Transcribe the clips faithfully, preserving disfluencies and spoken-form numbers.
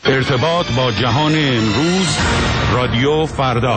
ارتباط با جهان امروز، رادیو فردا.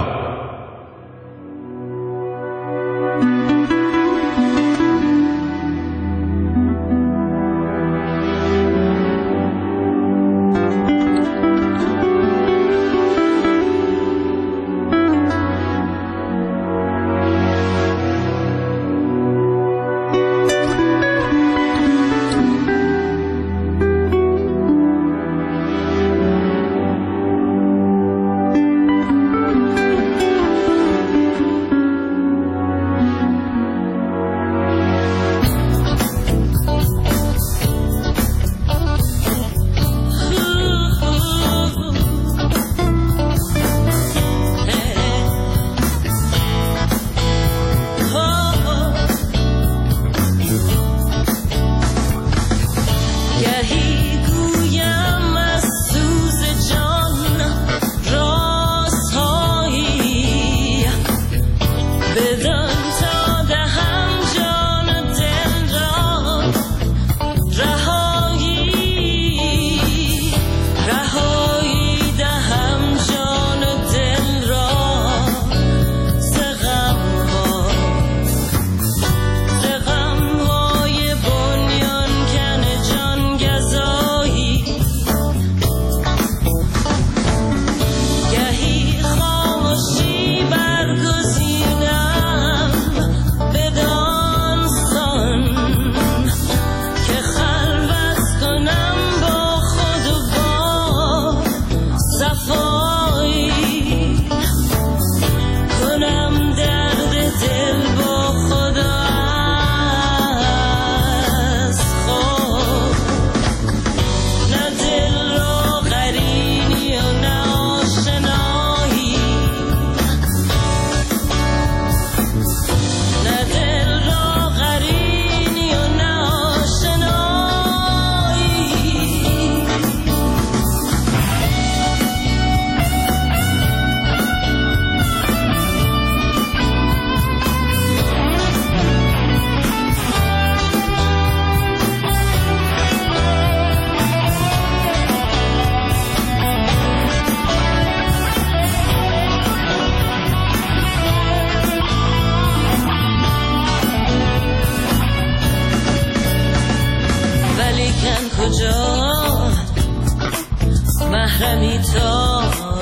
محرمی تا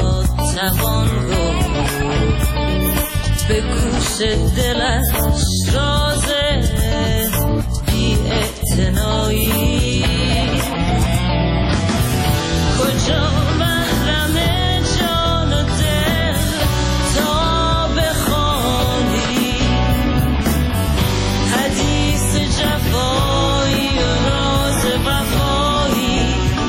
توان گفت به گوش دلش راز بی اعتنایی. کجا محرم جان و دل تا بخوانی حدیث جفایی و راز وفایی.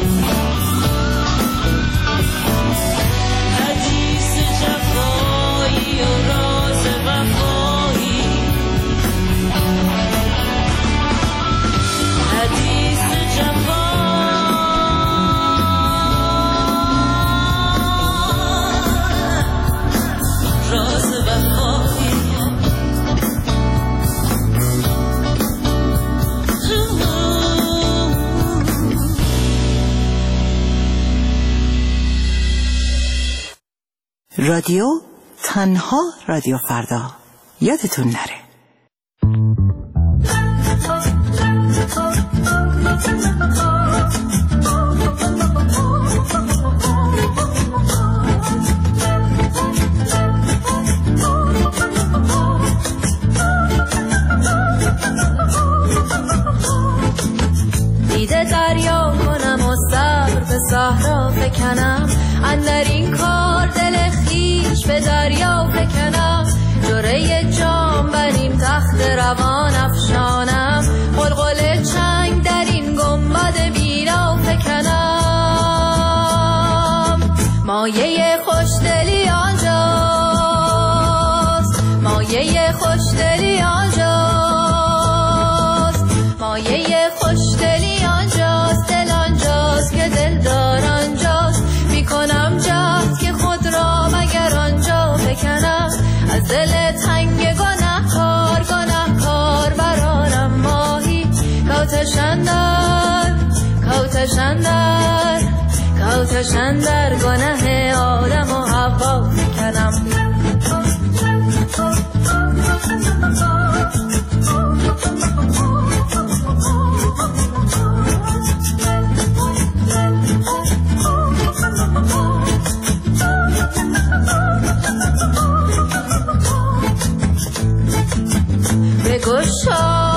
حدیث جفایی و راز وفایی. حدیث جفایی راز وفایی. رادیو تنها رادیو فردا، یادتون نره. دیده دریا کنم و سر به صحرا فکنم، اندر این کار دل خیش به دریا فکنم. جوره جام بر این تخت روان افشانم، قلقل چنگ در این گنبد بیرا فکنم. مایه خوشدلی آنجاست، مایه خوشدلی آنجاست، مایه خوشدلی آنجاست. دل آنجاست که دلدار آنجاست، میکنم جهد که خود را مگر آنجا فکنم. از دل تنگ گناه کار گناه کار برارم ماهی. کوتشندر کوتشندر آتشن در گناه آدم و حوا فکنم. بگشا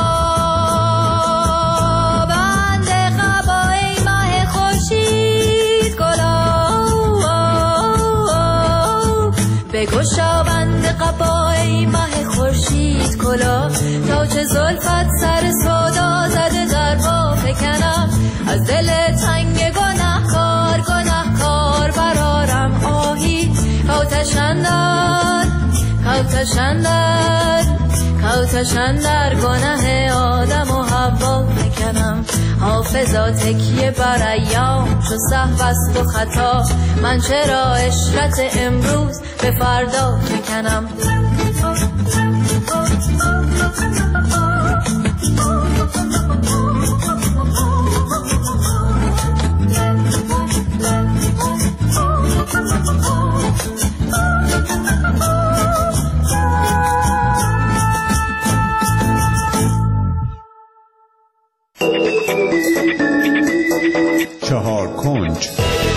بگشا بند قبای ماه خورشید کلا، تا چه زلفت سر سودا زده در پا فکنم. از دل تنگ گناهکار گناهکار برارم آهی، کاتشن در کاتشن در کاتشن در گناه آدم و حوا فکنم. حافظا تکیه بر ایام چو سهو است و خطا، من چرا عشرت امروز به فردا فکنم. چهار کنج.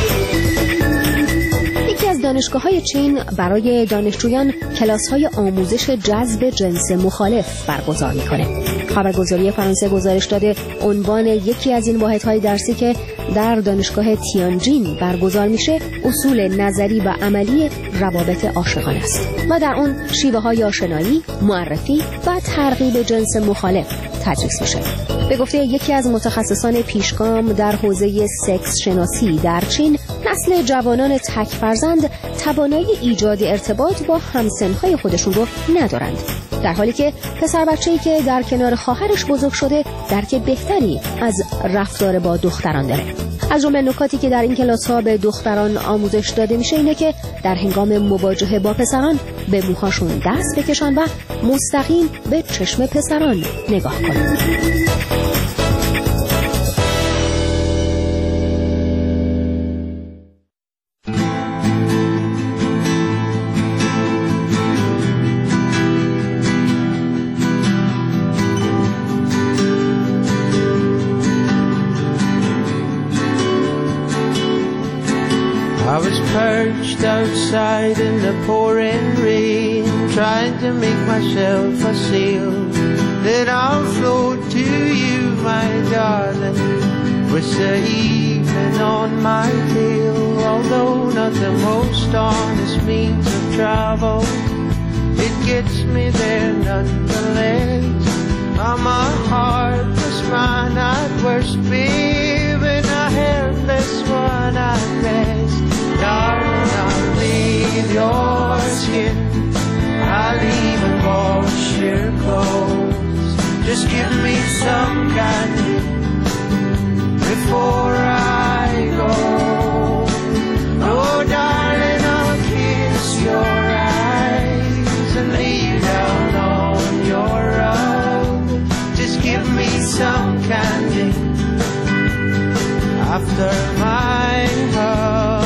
یکی از دانشگاه‌های چین برای دانشجویان کلاس‌های آموزش جذب جنس مخالف برگزار می‌کنه. خبرگزاری فرانسه گزارش داده عنوان یکی از این واحدهای درسی که در دانشگاه تیانجین برگزار میشه اصول نظری و عملی روابط عاشقانه است و در اون شیوه‌های آشنایی، معرفی و ترغیب جنس مخالف تدریس میشه. به گفته یکی از متخصصان پیشگام در حوزه سکس شناسی در چین، نسل جوانان تک فرزند توانایی ایجاد ارتباط با همسن‌های خودشون رو ندارند، در حالی که پسر بچه‌ای که در کنار خواهرش بزرگ شده درک بهتری از رفتار با دختران داره. از جمله نکاتی که در این کلاس‌ها به دختران آموزش داده میشه اینه که در هنگام مواجهه با پسران به موهاشون دست بکشن و مستقیم به چشم پسران نگاه کنن. I was perched outside in the pouring rain, trying to make myself a sail that I'll float to you, my darling, with the evening on my tail. Although not the most honest means of travel, it gets me there nonetheless. Oh, my heart was mine at worst, babe, and a helpless one at best. Darling, I'll leave your skin, I'll even wash your clothes. Just give me some candy before I go. Oh, darling, I'll kiss your eyes and lay you down on your rug. Just give me some candy after my hug.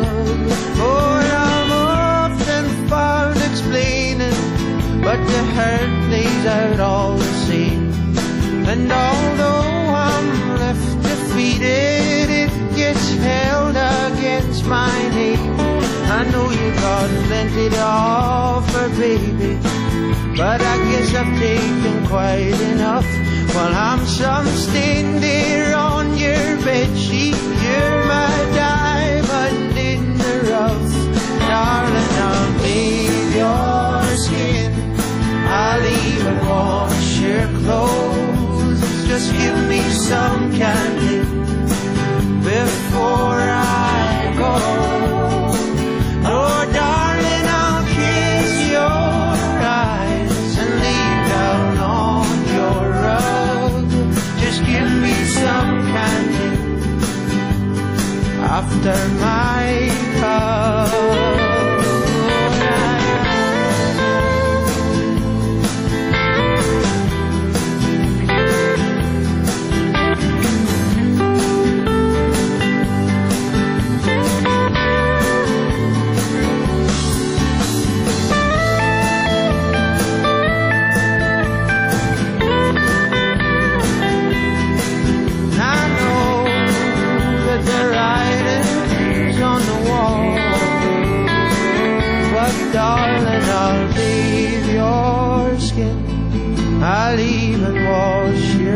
But the hurt lays out all the same, and although I'm left defeated, it gets held against my name. I know you got plenty to offer, baby, but I guess I've taken quite enough. While I'm some stain there on your bedsheet, you're my diamond in the rough. Darling, I'll bathe your skin, I'll even wash your clothes. Just give me some candy before I go. Oh, darling, I'll kiss your eyes and lay down on your rug. Just give me some candy after my hug.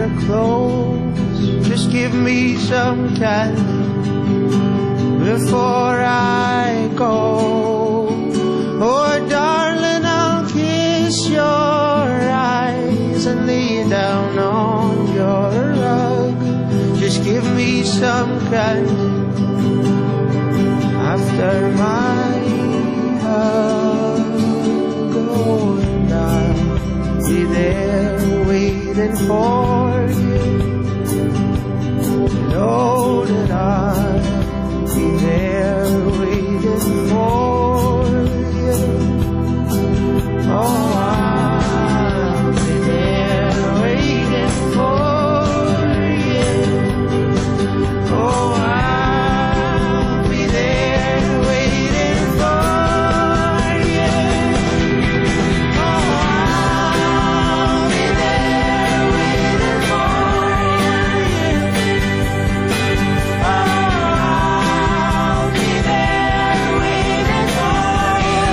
winter clothes. Just give me some candy before I go. Oh, darling, I'll kiss your eyes and lay down on your rug. Just give me some candy after my hug. Oh, and I'll be there waiting for you. Know that I'll be there waiting for you. Oh, I'll be there waiting for you. Oh, I'll be there waiting for you. Oh, I'll be there waiting for you. Oh, I'll be there waiting for you.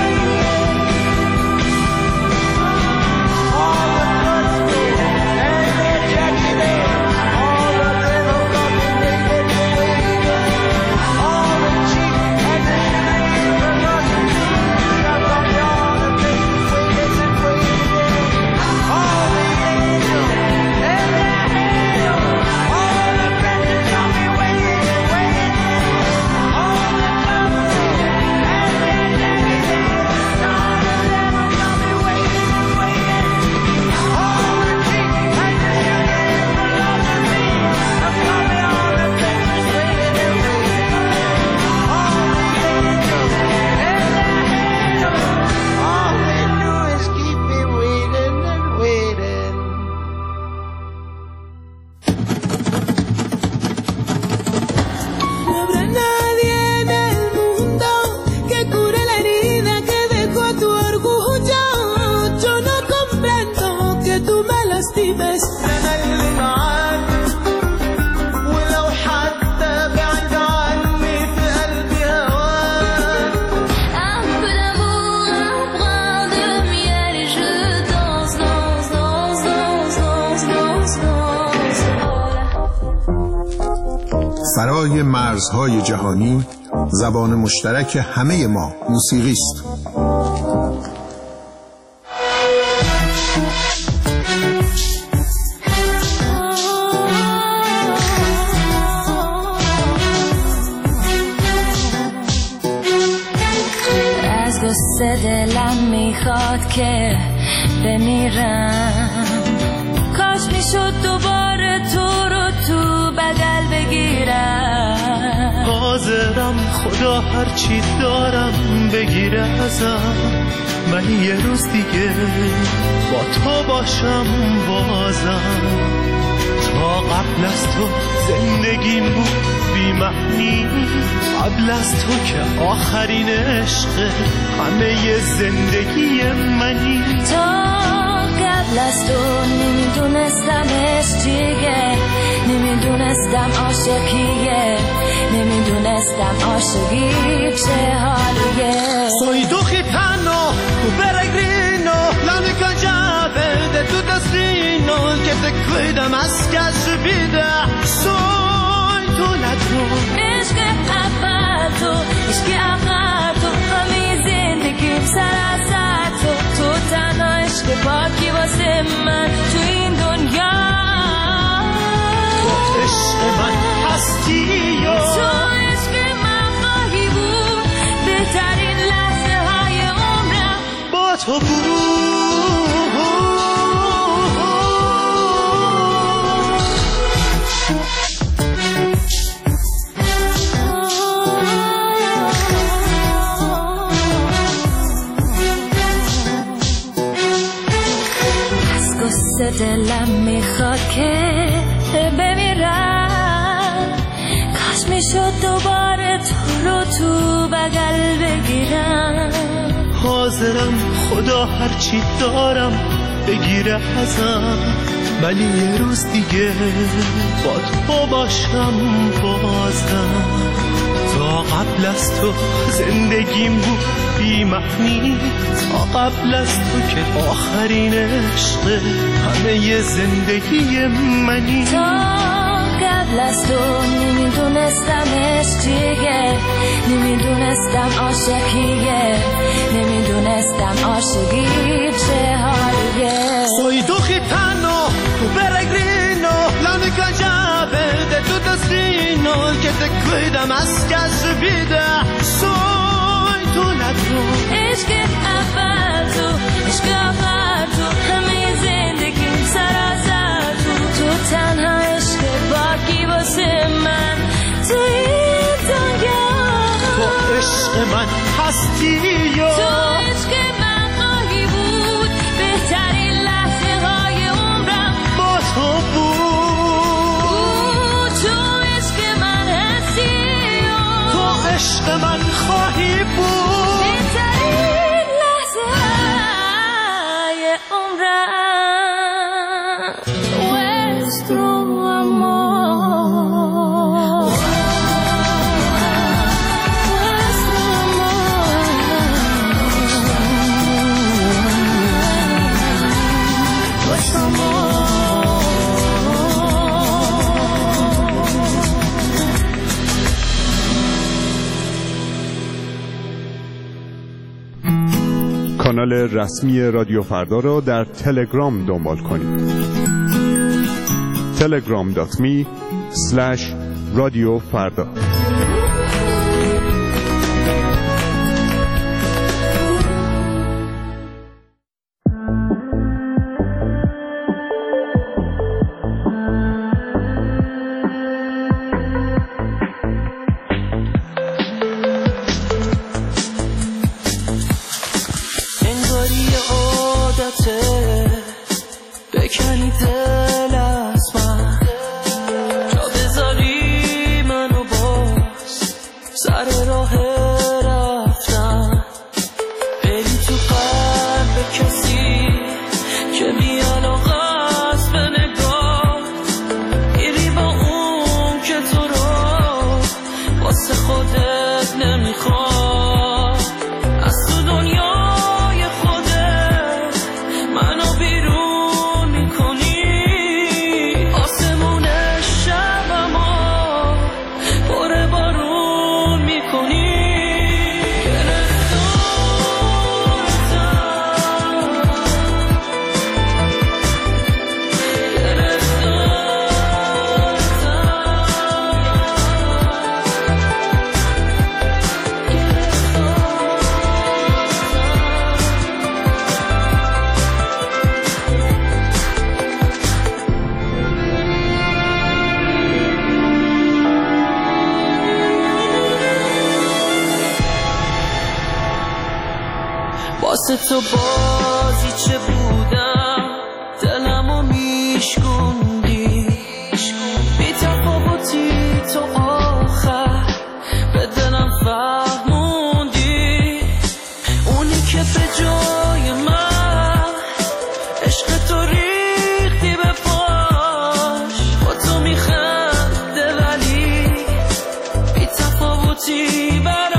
All the birthdays and their Jackie Bears, all the little coffee makers waiting, all the cheap and the champagne for Russian I've got all the faces waiting and waiting, all the angels and their angels, all the friends of me waiting and waiting, all the lovers and their Jackie Bears, all the little coffee waiting and waiting, all the cheap and the champagne for Russian I've got me all the faces waiting and waiting, all the angels and their angels, all they do is keep me waiting and waiting. No habrá nadie en el mundo que cure la herida que dejó tu orgullo. Yo no comprendo que tú me lastimes. أنا اللي معاك ولو حتى بعد عني في قلبي هواك. Un peu d'amour, un brin de miel et je danse, danse, danse, danse, danse, danse, danse. فرای مرزهای جهانی زبان مشترک همه ما موسیقی است. از قصه دلم میخواد که بمیرم. کاش میشد دوباره تو رو تو بغل بگیرم. حاضرم خدا هرچی دارم بگیره ازم، من یه روز دیگه با تو باشم بازم. تا قبل از تو زندگیم بود بی معنی، قبل از تو که آخرین عشق همه زندگی منی. تا قبل از تو نمیدونستم عشق چیه، نمیدونستم عاشقیه، نمیدونستم عاشقی چه حالیه. Soy tu gitano, tu peregrino, la única llave de tu destino, el que te cuida más que a su vida. Soy tu ladrón. عشق اول تو، عشق آخر تو، همه زندگیم سر از سر تو. تو تنها عشق پاکی واسه من تو این دنیا. تو عشق من هستی یا تو عشق من خواهی بود، بهترین لحظه های عمرم با تو بود. از قصه دلم میخواد که بمیرم. کاش میشد دوباره تو رو تو بغل بگیرم. حاضرم خدا هرچی دارم بگیره ازم، ولی یه روز دیگه با تو باشم بازم. تا قبل قبل از تو زندگیم بود بی معنی، تا قبل از تو که آخرین عشق همه زندگی منی. تا قبل از تو نمیدونستم عشق چیه، نمیدونستم عاشقیه، نمیدونستم عاشقی چه حالیه. Soy tu gitano, tu peregrino, la única llave de tu destino, el que te cuida más que a su vida. Soy tu ladrón. عشق اول تو، عشق آخر تو، همه زندگیم سرازر تو، تو تنها عشق باقی واسه من تو این دنیا. تو عشق من هستی یا تو عشق من خواهی بود، بهترین لحظه های عمرم با تو بود. تو عشق من هستی یا تو عشق من خواهی بود، بهترین لحظه های عمرم. Nuestro amor, nuestro amor, nuestro amor. کانال رسمی رادیو فردا را در تلگرام دنبال کنید. تلگرام دات می اسلش رادیو فردا. انگاری عادته بکنی دل از من، جا بذاری منو باز سر راه رفتن، بری تو قلب کسی که بیعلاقه است به نگاه، میری با اون که تو رو واسه خودت نمیخواد. از تو دنیای خودت منو بیرون میکنی، آسمون شبمو پر بارون میکنی. واسه تو بازی چه بودم، دلمو میشکوندی، بی تفاوتی تو آخر به دلم فهموندی. اونی که به جای من عشق تو ریختی به پاش، با تو میخنده ولی بی تفاوتی برام.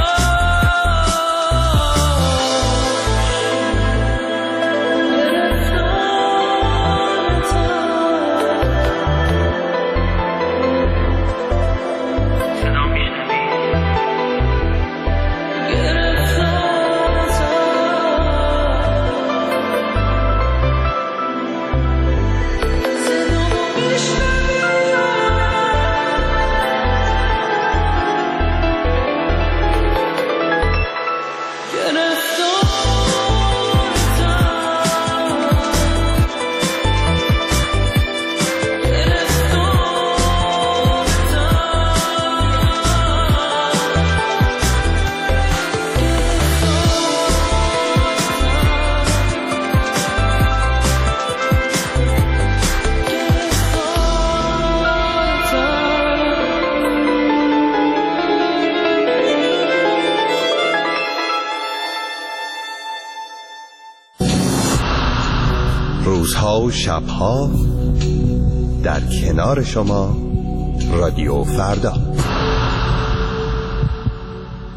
روزها و شبها در کنار شما رادیو فردا.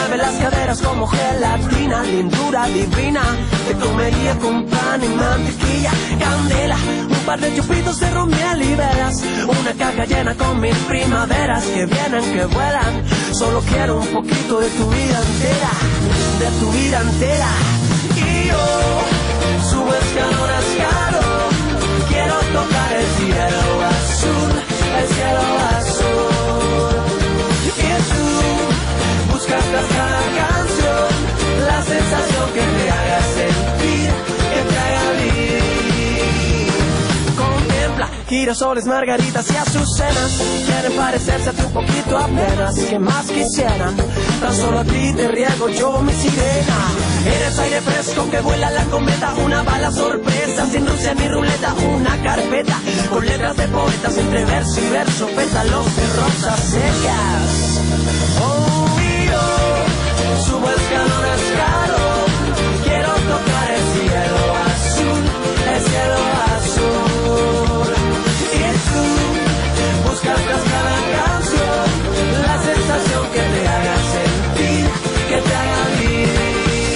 Mueve las caderas como gelatina, lindura divina. Te comería con pan y mantequilla, candela, un par de chupitos de romiel y velas, una caja llena con mil primaveras que vienen, que vuelan. Solo quiero un poquito de tu vida entera, de tu vida entera. Y yo subo escalón a escalón, quiero tocar el cielo azul, el cielo azul. Y tú buscas tras cada canción la sensación que te haga sentir, que te haga vivir. Contempla girasoles, margaritas y azucenas, quieren parecerse a ti un poquito apenas. ¿Qué más quisieran? Tan solo a ti te riego yo mi sirena. Eres aire fresco que vuela la cometa, una bala sorpresa sin Rusia ni ruleta, una carpeta con letras de poetas entre verso y verso, pétalos de rosas secas. Oh, y yo subo escalón a escalón, quiero tocar el cielo azul, el cielo azul. Y tú buscas tras cada canción la sensación que te haga sentir, que te haga vivir.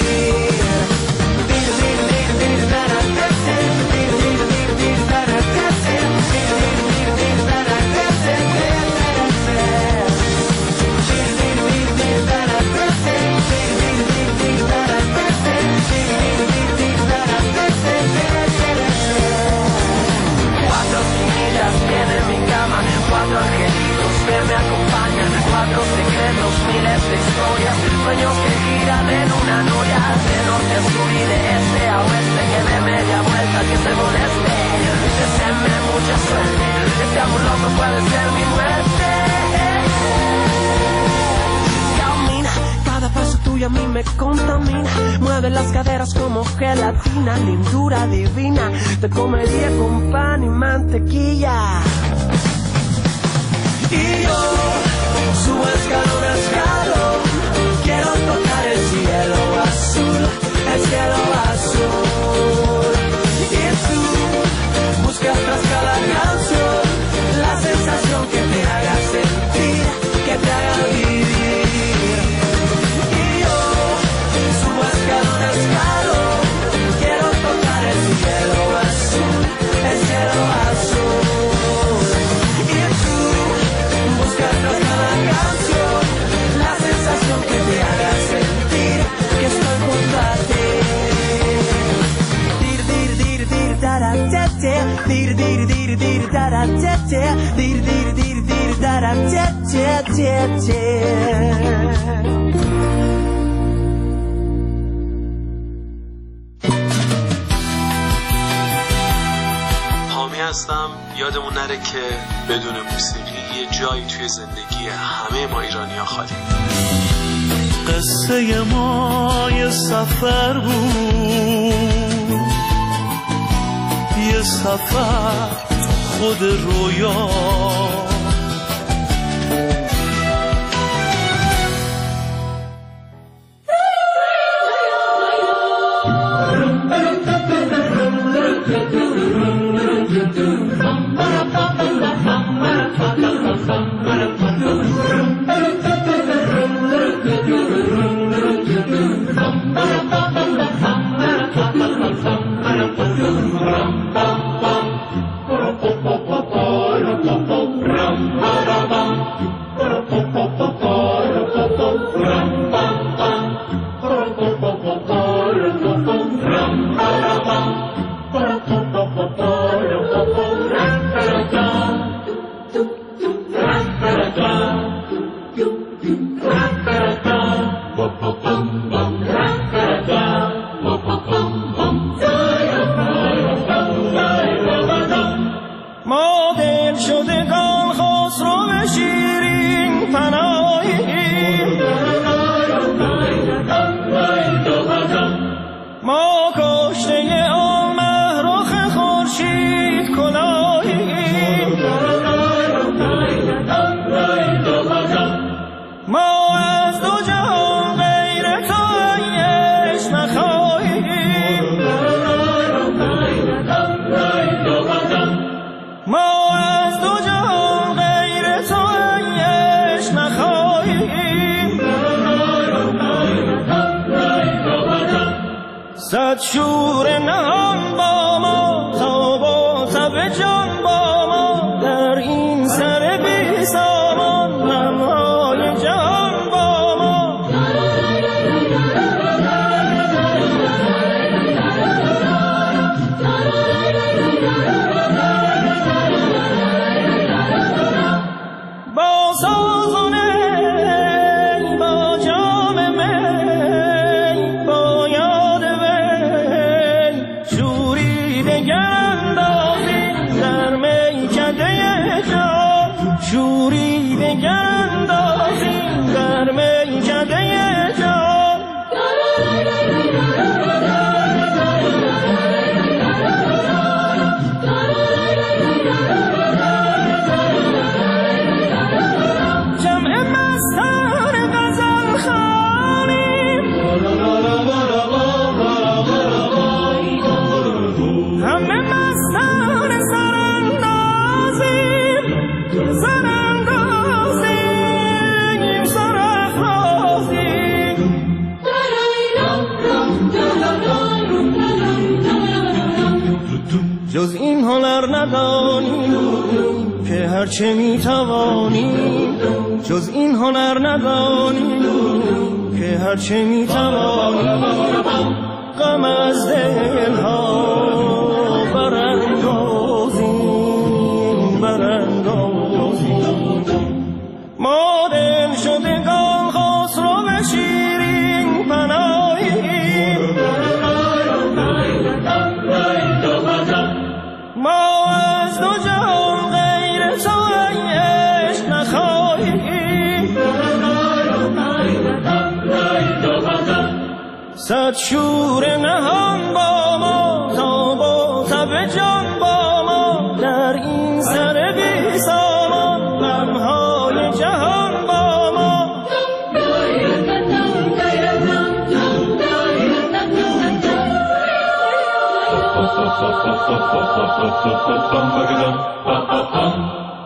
Cuatro angelitos que me acompañan, cuatro secretos, miles de historias, sueños que giran en una noria, de norte a sur y de este a oeste, que de media vuelta que se moleste, deseenme mucha suerte, este amor loco puede ser mi muerte. Camina, cada paso tuyo a mí me contamina, mueve las caderas como gelatina, lindura divina, te comería con pan y mantequilla. Y yo subo escalón a escalón, quiero tocar el cielo azul, el cielo azul. Y tú buscas tras cada canción la sensación que te haga sentir, que te haga vivir. Y yo subo escalón a escalón, quiero tocar el cielo azul, el cielo azul. Tras cada canción la sensación que te haga sentir que estoy junto a ti. Dir dir dir dir dara tete, dir dir dir dir dara tete, dir dir dir dir dara tete tete. هستم. یادمون نره که بدون موسیقی یه جایی توی زندگی همه ما ایرانی‌ها خالی. قصه ما یه سفر بود، یه سفر خود رویا، صد شور نهان با ما تا با تب جان با ما در این سر بی سامان غمهای جهان با ما با سازونه با جام می با یاد وی شوری دگر اندازیم در میکده جان شوری دگر اندازیم در میکده جان جمع مستان غزل خوانیم همه مستان سراندازیم سراندازیم سرافرازیم جز این هنر ندانیم که هرچه میتوانیم جز این هنر ندانیم که هرچه میتوانیم غم از دلها براندازیم براندازیم ما دل شدگان خسرو شیرین پناهیم ما از دو جهان غیر تو عشق نخواهیم صد شور نهان با ما تا با تب جان با ما در این سر بی سامان غمهای جهان با ما Bum,